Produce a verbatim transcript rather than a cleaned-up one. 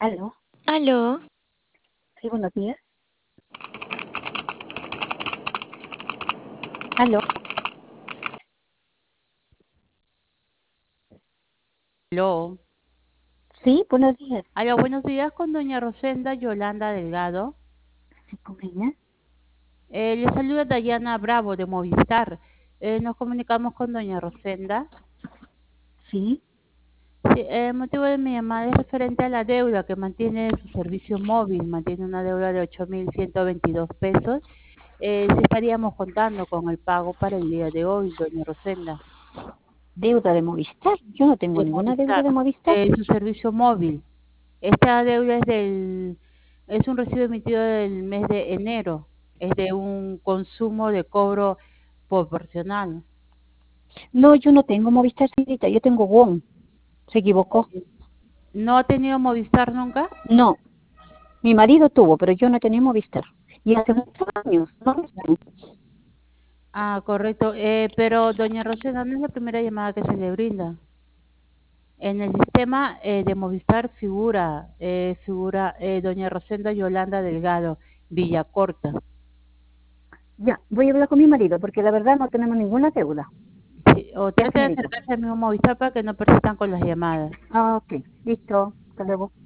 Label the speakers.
Speaker 1: Aló,
Speaker 2: Aló,
Speaker 1: sí, buenos días. Aló,
Speaker 3: Aló,
Speaker 1: sí, buenos días.
Speaker 3: aló, buenos días con doña Rosenda Yolanda Delgado.
Speaker 1: Sí, con ella.
Speaker 3: Eh, le saluda Dayana Bravo de Movistar. Eh, nos comunicamos con doña Rosenda.
Speaker 1: Sí,
Speaker 3: Sí, eh, el motivo de mi llamada es referente a la deuda que mantiene su servicio móvil. Mantiene una deuda de ocho mil ciento veintidós pesos. Eh, sí estaríamos contando con el pago para el día de hoy, doña Rosenda,
Speaker 1: deuda de Movistar. Yo no tengo
Speaker 3: de
Speaker 1: ninguna deuda
Speaker 3: Movistar,
Speaker 1: de Movistar.
Speaker 3: de su servicio móvil. Esta deuda es del, es un recibo emitido del mes de enero, es de un consumo de cobro proporcional.
Speaker 1: No, yo no tengo Movistar, señorita. Yo tengo WOM. Se equivocó.
Speaker 3: ¿No ha tenido Movistar nunca?
Speaker 1: No, mi marido tuvo, pero yo no tenía Movistar. Y hace muchos años. No lo sé.
Speaker 3: Ah, correcto. Eh, pero doña Rosena, no es la primera llamada que se le brinda. En el sistema eh, de Movistar figura, eh, figura eh, doña Rosenda Yolanda Delgado, Villacorta.
Speaker 1: Ya, voy a hablar con mi marido, porque la verdad no tenemos ninguna deuda.
Speaker 3: Sí, o
Speaker 1: Ya,
Speaker 3: trate de
Speaker 1: señorita.
Speaker 3: acercarse al mismo Movistar para que no persistan con las llamadas.
Speaker 1: Ah, ok, listo. Hasta luego.